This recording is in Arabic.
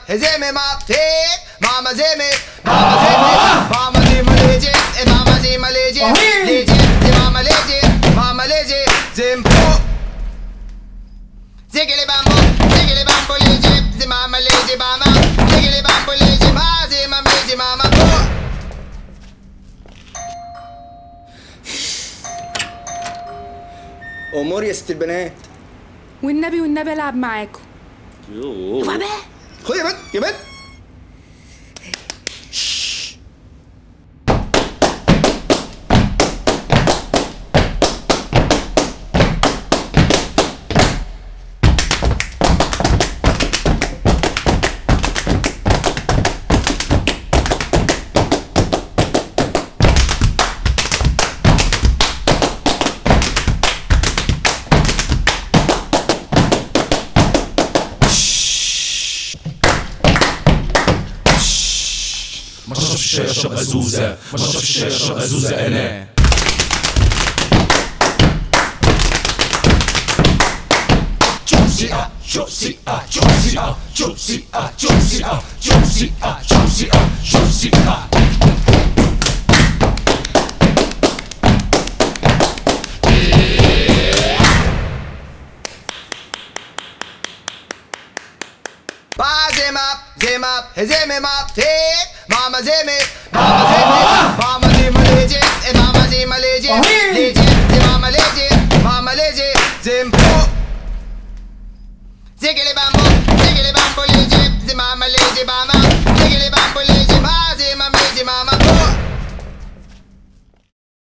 zimmy my pig, mama zimmy, mama zimmy legit, mama zimmy legit, legit, mama legit, zimpo. Ziggly bambo legit, zimama legit, mama, ziggly bambo legit, mama legit, mama. امور يا ست البنات. والنبي العب معاكم. يوه خد يا بنت يا بنت. ما شربش الشاي اشرب ازوزه، ما شربش الشاي اشرب ازوزه انا. جوسي جوسي جوسي جوسي جوسي جوسي جوسي جوسي. Zim up, zimmy my pig, mama zimmy,